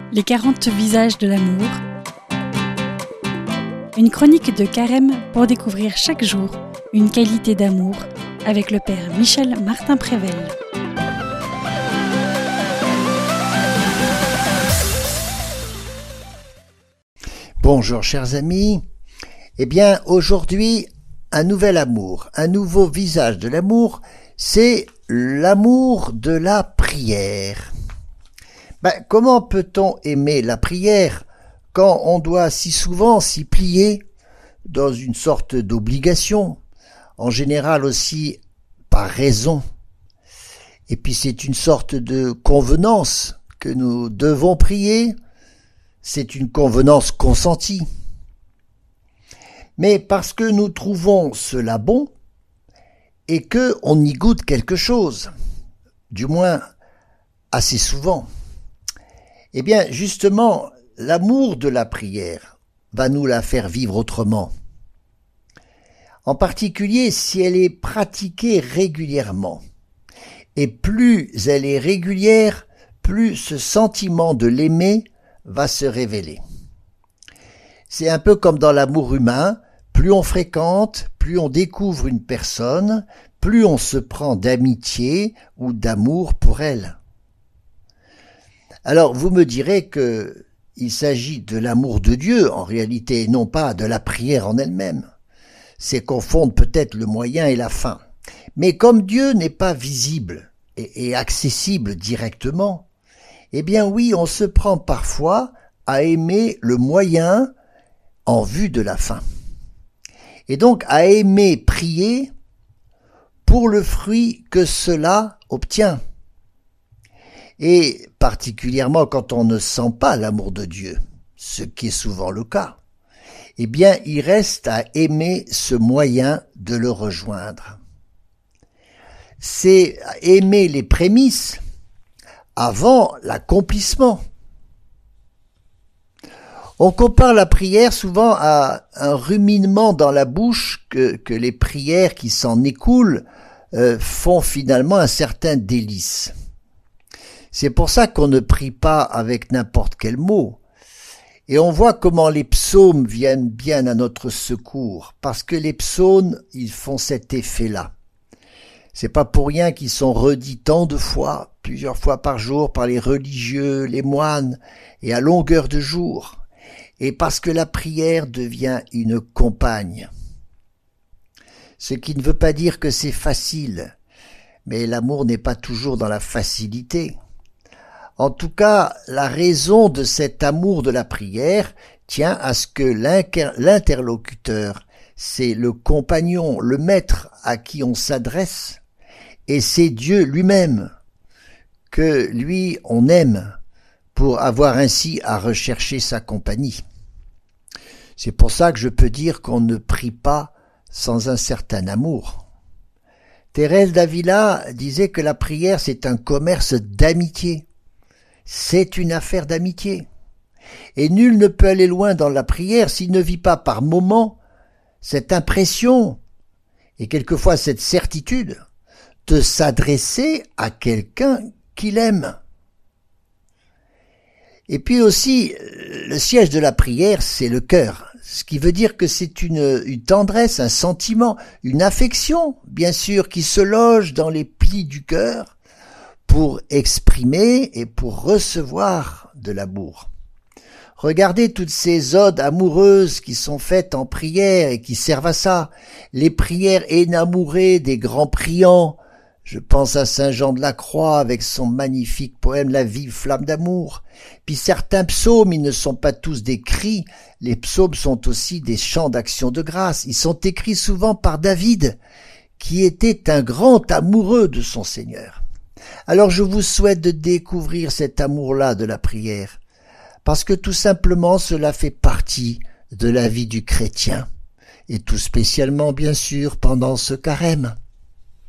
Les 40 visages de l'amour. Une chronique de Carême pour découvrir chaque jour une qualité d'amour avec le Père Michel Martin-Prével. Bonjour chers amis, aujourd'hui un nouvel amour, un nouveau visage de l'amour, c'est l'amour de la prière. Comment peut-on aimer la prière quand on doit si souvent s'y plier dans une sorte d'obligation, en général aussi par raison. Et puis c'est une sorte de convenance que nous devons prier, c'est une convenance consentie. Mais parce que nous trouvons cela bon et que on y goûte quelque chose, du moins assez souvent. Justement, l'amour de la prière va nous la faire vivre autrement. En particulier si elle est pratiquée régulièrement. Et plus elle est régulière, plus ce sentiment de l'aimer va se révéler. C'est un peu comme dans l'amour humain, plus on fréquente, plus on découvre une personne, plus on se prend d'amitié ou d'amour pour elle. Alors vous me direz que il s'agit de l'amour de Dieu en réalité, et non pas de la prière en elle-même. C'est confondre peut-être le moyen et la fin. Mais comme Dieu n'est pas visible et accessible directement, oui, on se prend parfois à aimer le moyen en vue de la fin. Et donc à aimer prier pour le fruit que cela obtient. Et particulièrement quand on ne sent pas l'amour de Dieu, ce qui est souvent le cas, il reste à aimer ce moyen de le rejoindre. C'est aimer les prémices avant l'accomplissement. On compare la prière souvent à un ruminement dans la bouche que les prières qui s'en écoulent font finalement un certain délice. C'est pour ça qu'on ne prie pas avec n'importe quel mot. Et on voit comment les psaumes viennent bien à notre secours, parce que les psaumes, ils font cet effet-là. C'est pas pour rien qu'ils sont redits tant de fois, plusieurs fois par jour, par les religieux, les moines, et à longueur de jour. Et parce que la prière devient une compagne. Ce qui ne veut pas dire que c'est facile, mais l'amour n'est pas toujours dans la facilité. En tout cas, la raison de cet amour de la prière tient à ce que l'interlocuteur, c'est le compagnon, le maître à qui on s'adresse, et c'est Dieu lui-même que lui on aime pour avoir ainsi à rechercher sa compagnie. C'est pour ça que je peux dire qu'on ne prie pas sans un certain amour. Thérèse d'Avila disait que la prière c'est un commerce d'amitié. C'est une affaire d'amitié. Et nul ne peut aller loin dans la prière s'il ne vit pas par moments cette impression et quelquefois cette certitude de s'adresser à quelqu'un qu'il aime. Et puis aussi, le siège de la prière, c'est le cœur. Ce qui veut dire que c'est une tendresse, un sentiment, une affection, bien sûr, qui se loge dans les plis du cœur pour exprimer et pour recevoir de l'amour. Regardez toutes ces odes amoureuses qui sont faites en prière et qui servent à ça. Les prières énamourées des grands priants. Je pense à Saint Jean de la Croix avec son magnifique poème La vive flamme d'amour. Puis certains psaumes, ils ne sont pas tous des cris. Les psaumes sont aussi des chants d'action de grâce. Ils sont écrits souvent par David, qui était un grand amoureux de son Seigneur. Alors je vous souhaite de découvrir cet amour-là de la prière, parce que tout simplement cela fait partie de la vie du chrétien, et tout spécialement bien sûr pendant ce carême.